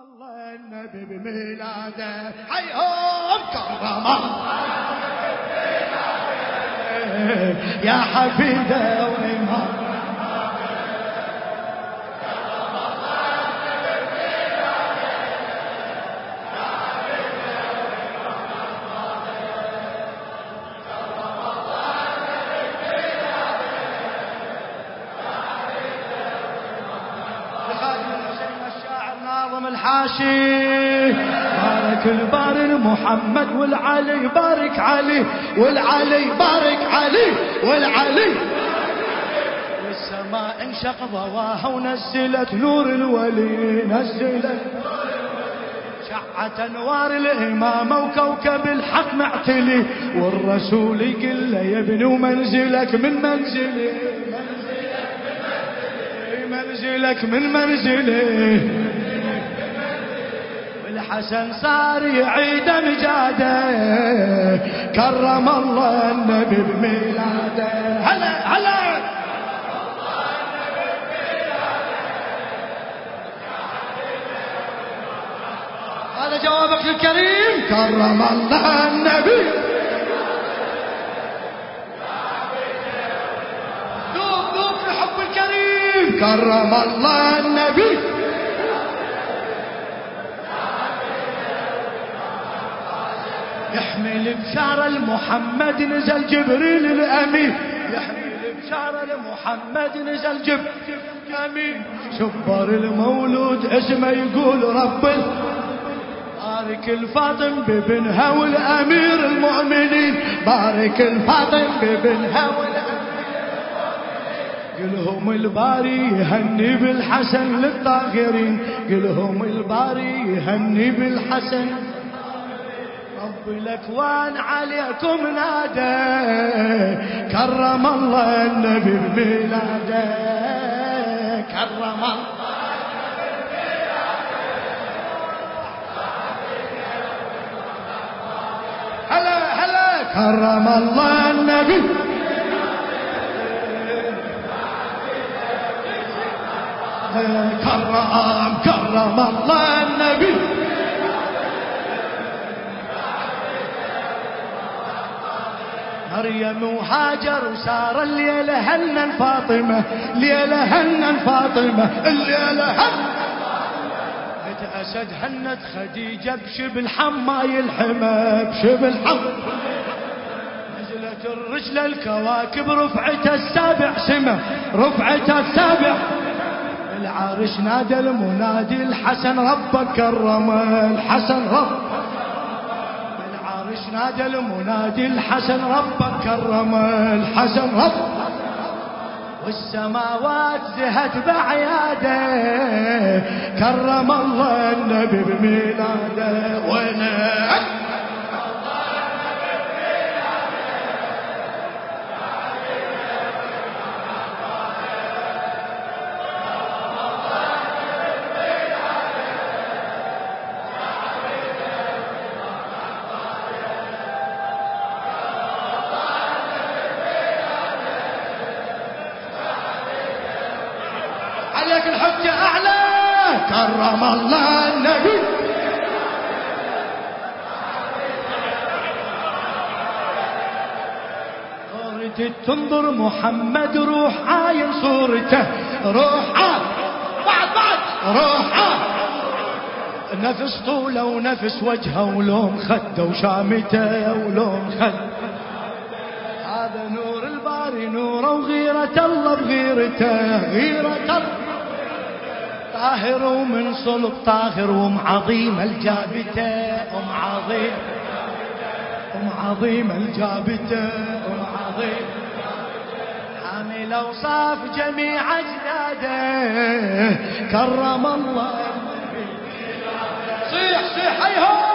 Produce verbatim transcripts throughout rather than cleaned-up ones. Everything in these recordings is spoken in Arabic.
الله النبي بميلاده حيهم كرم الله يا حفيده وإمام الحاشي بارك الباري محمد والعلي بارك علي والعلي بارك علي والعلي والسماء انشق ضواها ونزلت نور الولي نزلت شعت انوار الامامه وكوكب الحق معتلي والرسول يقول له يا ابني ومنزلك من منزلي منزلك من منزلي الحسن صار يعيد مجاده كرم الله النبي بميلاده هلا هلا هذا جوابك الكريم كرم الله النبي ذوق ذوق الحب الكريم كرم الله النبي يحمل بشارة المحمد نزل جبريل الأمين يحمل بشارة المحمد نزل جبريل الأمين شبر المولود اسمه يقول رب بارك الفاطم ببنها والأمير المؤمنين بارك الفاطم ببنها والأمير قلهم الباري يهني بالحسن للطاهرين قلهم الباري يهني بالحسن رب الأكوان عليكم نادى كرم الله النبي بميلاده كرم الله هلا هلا كرم الله النبي كرم كرم الله النبي مريم وهاجر وصار الليلة هنن فاطمة ليلة هنن فاطمة الليلة هنن بنت أسد هنت خديجة بشبل حماي الحمى بشبل حم نزلت الرجل الكواكب رفعتها السابع سمة رفعتها السابع العرش نادى المنادي الحسن ربك كرم الحسن رب العرش نادى المنادي الحسن ربك كرم الحسن رب والسماوات زهت بعياده كرم الله النبي بميلاده وانا عليك الحجة أعلى كرم الله النبي صورتي تنظر محمد روح عاين صورته روح عاين بعد بعد روح عاين نفس طوله ونفس وجهه ولون خده وشامته ولون خده هذا نور الباري نوره وغيرة الله بغيرته غيرة الله طاهر ومن صلب طاهر وم عظيم الجابته ام عظيم ام عظيم الجابته ام عظيم حامل اوصاف جميع اجداده كرم الله صيح صيح هيهو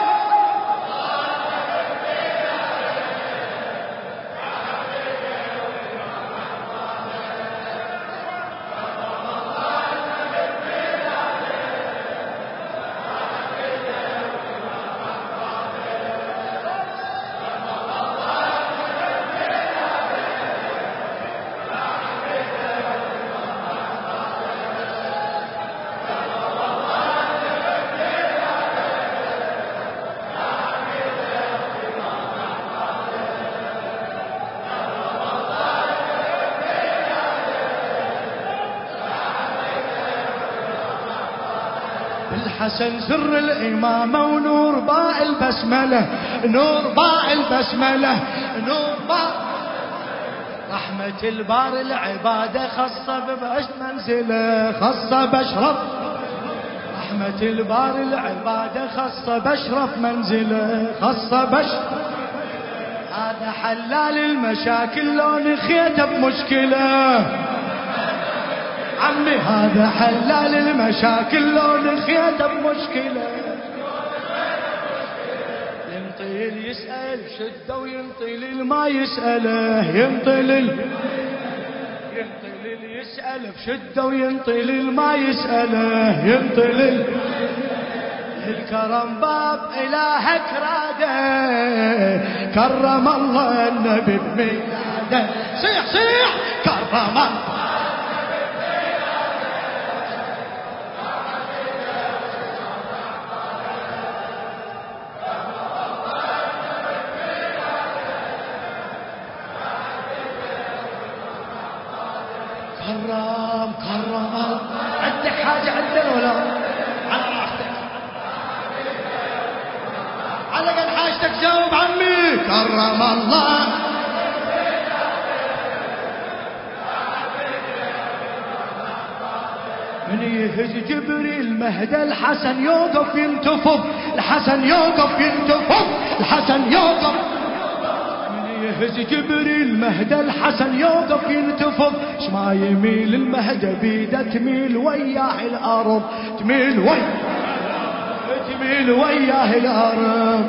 الحسن سر الإمامة ونور باء البسملة، نور باء البسملة، نور باء رحمة البار العبادة خاصة ببش منزله، خاصة بشرف رحمة البار العبادة خاصة بشرف منزله، خاصة بشرف. هذا حلال المشاكل لو نخيت بمشكلة عمي، هذا حلال المشاكل لو نخيت بمشكلة. ينطيل يسأل شدة وينطيل ما يسأله، ينطيل ينطيل يسأل بشدة وينطيل ما يسأله، ينطيل الكرم باب إلهك راده، كرم الله النبي بميلاده، صيح صيح كرم الله كرم كرم. عندك حاجة عندنا ولا على راحتك؟ على قد حاجتك جاوب عمي. كرم الله من يهز جبريل مهدى الحسن يوقف ينتفض، الحسن يوقف ينتفض، الحسن يوقف من يهز جبريل مهدى الحسن يوقف ينتفض. شما يميل المهدى بيده تميل وياه الأرض، تميل وياه تميل وياه الأرض.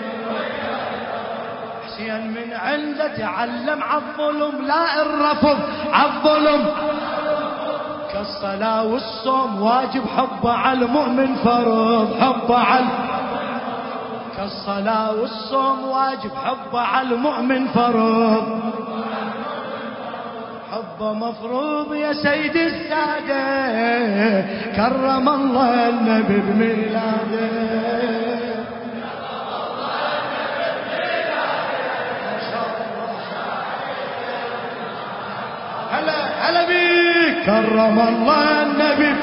حسين من عنده تعلم عالظلم لا الرفض، عالظلم كالصلاة والصوم واجب حبه على المؤمن فرض، حبه على كالصلاة والصوم واجب حبه على المؤمن فرض، حبه مفروض يا سيد السادة، كرم الله النبي بميلاده. هلا هلا بيك. كرم الله النبي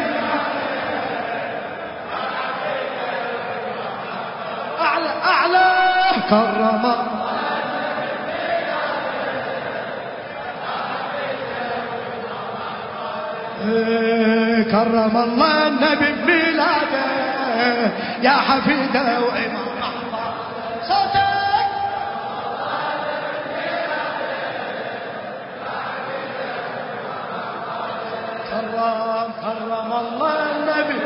أعلى أعلى. كرم كرم الله النبي بميلاده يا حفيده وإمام أحمد. صوتك كرم كرم الله النبي.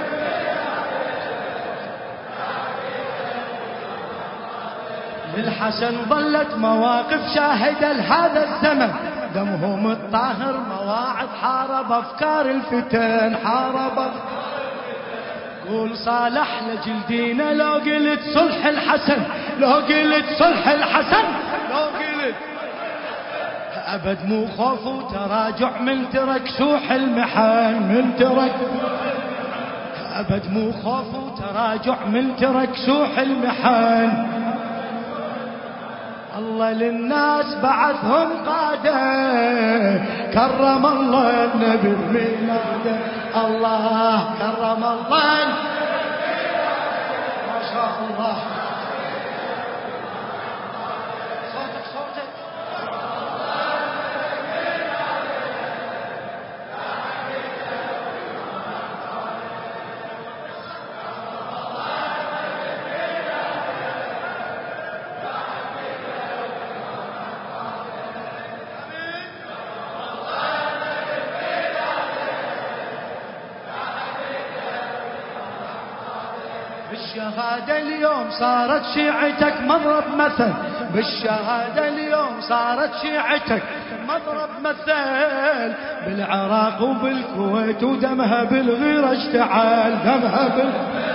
للحسن ظلت مواقف شاهدة لهذا الزمن، دمهم الطاهر مواعظ حارب أفكار الفتن، حارب قول صالح لجلدينا لو قلت صلح الحسن، لو قلت صلح الحسن، لو قلت أبد مو خوف وتراجع من ترك سوح المحن، من ترك أبد مو خوف وتراجع من ترك سوح المحن. الله للناس بعثهم قادة، كرم الله النبي بميلاده. الله كرم الله ما شاء الله. صوتك صوتك بالشهادة اليوم صارت شيعتك مضرب مثل، بالشهادة اليوم صارت شيعتك مضرب مثل، بالعراق وبالكويت ودمها بالغيرة اشتعل، دمها بالكويت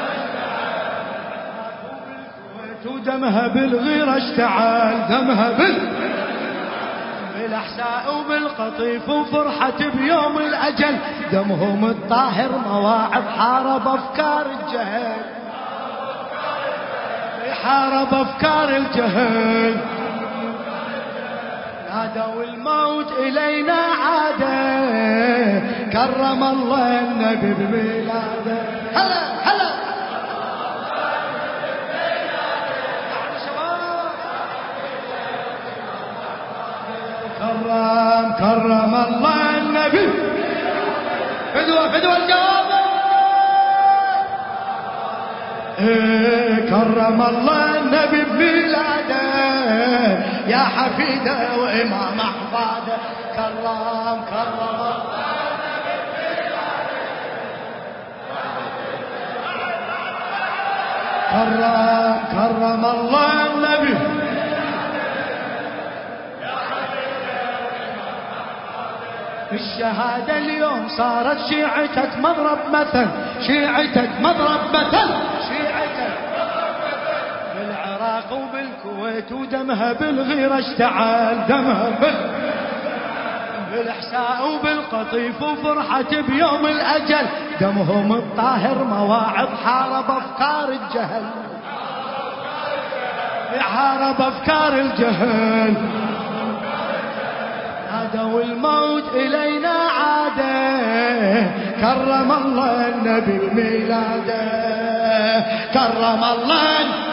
ودمها بالغيرة اشتعل، دمها بال بالأحساء وبالقطيف وفرحت بيوم الأجل، دمهم الطاهر مواعظ حارب أفكار الجهل، حارب أفكار الجهل. نادوا الموت إلينا عاده، كرم الله النبي بميلاده. هلا هلا كرم الله النبي. فدوى فدوى الجواب. إيه كرم الله النبي بميلاده يا حفيده وإمام أحفاده. كرم كرم الله النبي بميلاده. كرم كرم الله النبي. الشهادة اليوم صارت شيعتك مضرب مثل. شيعتك مضرب مثل. شيعتك مضرب مثل بالعراق وبالكويت ودمها بالغيرة اشتعل. دمها بال بالإحساء وبالقطيف وفرحة بيوم الأجل. دمهم الطاهر مواعظ حارب أفكار الجهل. حارب أفكار الجهل. نادوا الموت إلينا عاده. كرم الله النبي بميلاده. كرم الله